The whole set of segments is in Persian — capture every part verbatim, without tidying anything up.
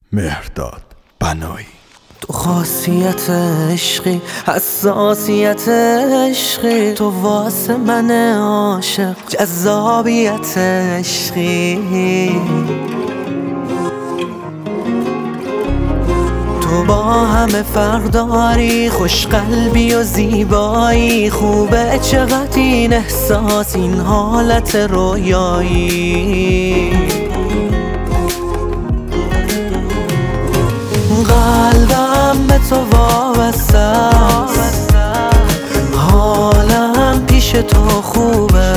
مهرداد بنایی. تو خاصیت عشقی، حساسیت عشقی، تو واسه من عاشق جذابیت عشقی. تو با همه فرق داری، خوش قلبی و زیبایی، خوبه چقدر این احساس، این حالت رویایی. قلبم به تو وابسته است، حالم پیش تو خوبه،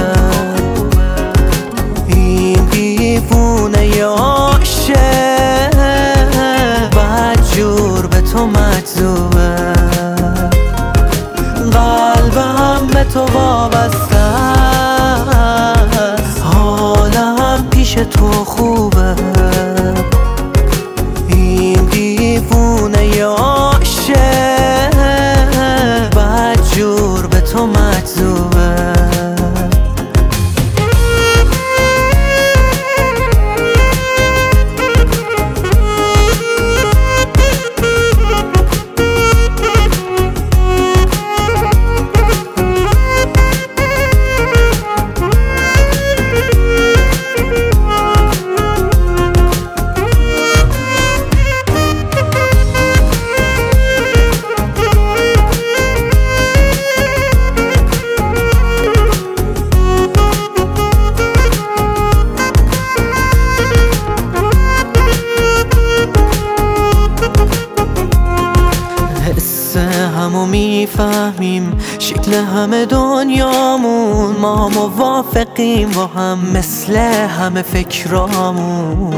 این دیوونه عاشق بدجور به تو مجذوبه. قلبم به تو وابسته است، حالم پیش تو خوبه، دیوونه عاشق بدجور به تو مجذوبه. همو میفهمیم، شکل همه دنیامون، ما موافقیم با هم مثل همه فکرامون.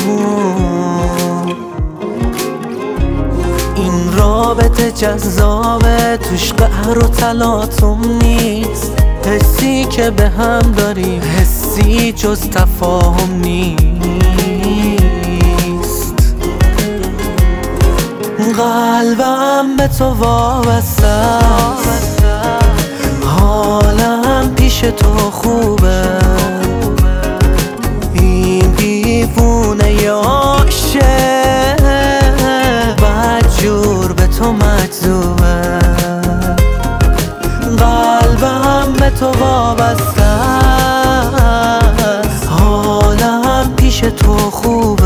این رابطه جذابه، توش قهر و تلاطم نیست، حسی که به هم داریم حسی جز تفاهم نیست. قلبم به تو وابسته است، حالم پیش تو خوبه، این دیوونه عاشق بدجور به تو مجذوبه. قلبم به تو وابسته است، حالم پیش تو خوبه،